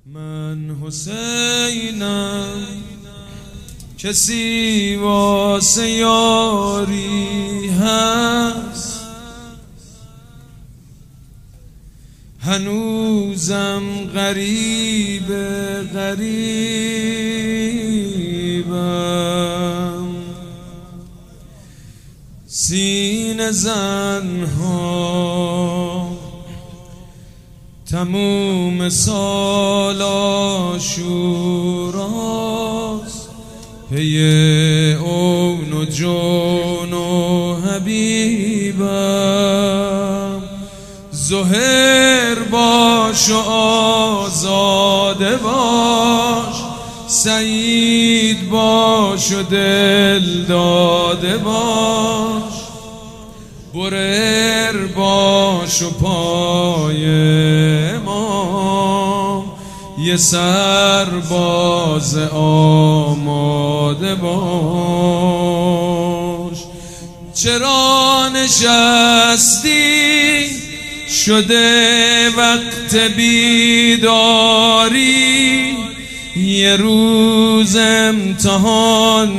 من حسینم کسی واسه یاری هست، هنوزم غریبم. سینه زنها تموم سال آشوراست، پی اون و جون و حبیبم. ظهر باش و آزاده باش، سعید باش و دل داده باش، برر باش و پای امام یه سرباز آماده باش. چرا نشستی شده وقت بیداری، یه روز امتحان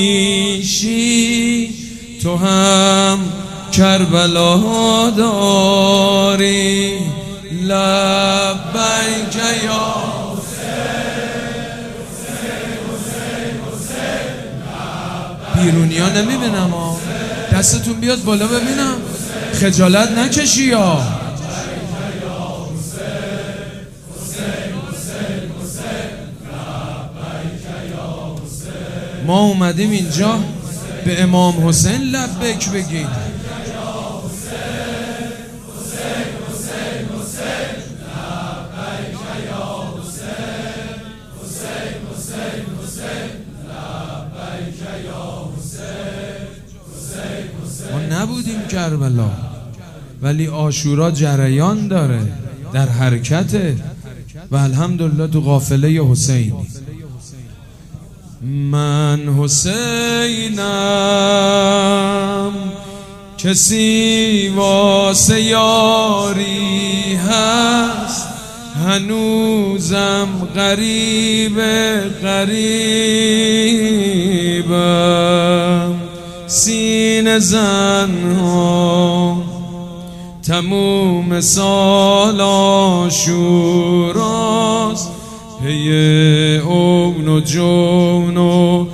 میشی تو هم کربلا داری. لبیک یا بیرونی ها نمیبینم ها، دستتون بیاد بالا ببینم، خجالت نکشی یا ما اومدیم اینجا به امام حسین لبیک بگیم. ما نبودیم کربلا، ولی عاشورا جریان داره، در حرکته و الحمدلله تو قافله حسینی. من حسینم کسی واسه یاری هست، هنوزم غریبم. سینه زنها تموم سال آشوراست، پی اون و جون و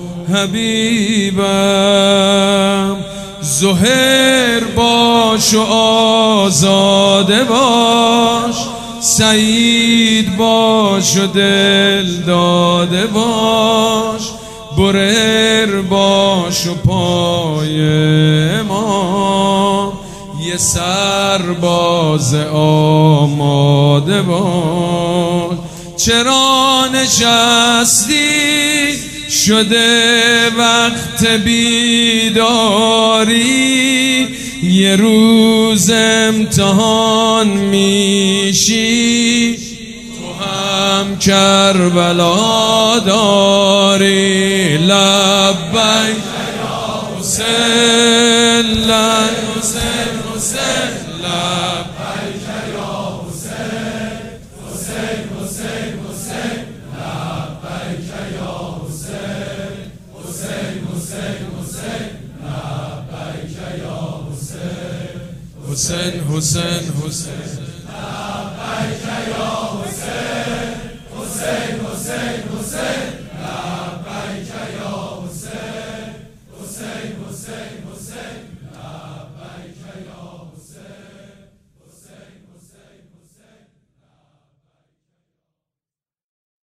حبیبم. ظهر باش و آزاده باش، سعید باش و دل داده باش، برر باش و پای امام یه سرباز آماده باش. چرا نشستی شده وقت بیداری، یه روز امتحان میشی تو هم کربلا داری. لبیک یا حسین، حسین حسین، لبیک یا حسین، حسین حسین حسین، لبیک یا حسین، حسین حسین حسین، لبیک یا حسین، حسین حسین حسین، لبیک یا حسین، حسین حسین حسین، لبیک یا حسین، حسین حسین حسین.